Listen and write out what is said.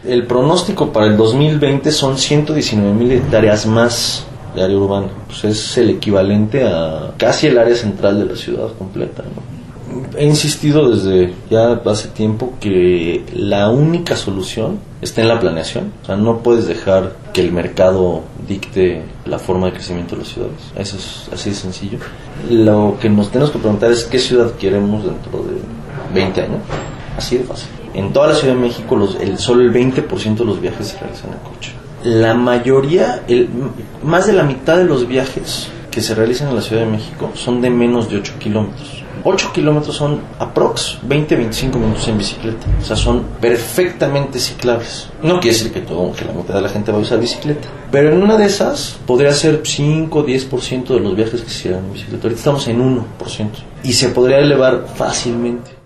el pronóstico para el 2020 son 119,000 hectáreas más de área urbana. Pues es el equivalente a casi el área central de la ciudad completa, ¿no? He insistido desde ya hace tiempo que la única solución está en la planeación. O sea, no puedes dejar que el mercado dicte la forma de crecimiento de las ciudades. Eso es así de sencillo. Lo que nos tenemos que preguntar es qué ciudad queremos dentro de 20 años. Así de fácil. En toda la Ciudad de México solo el 20% de los viajes se realizan en coche. La mayoría, más de la mitad de los viajes que se realizan en la Ciudad de México son de menos de 8 kilómetros. 8 kilómetros son aprox 20-25 minutos en bicicleta. O sea, son perfectamente ciclables. No quiere decir que la mitad de la gente va a usar bicicleta, pero en una de esas podría ser 5-10% de los viajes que se hicieran en bicicleta. Ahorita estamos en 1%. Y se podría elevar fácilmente.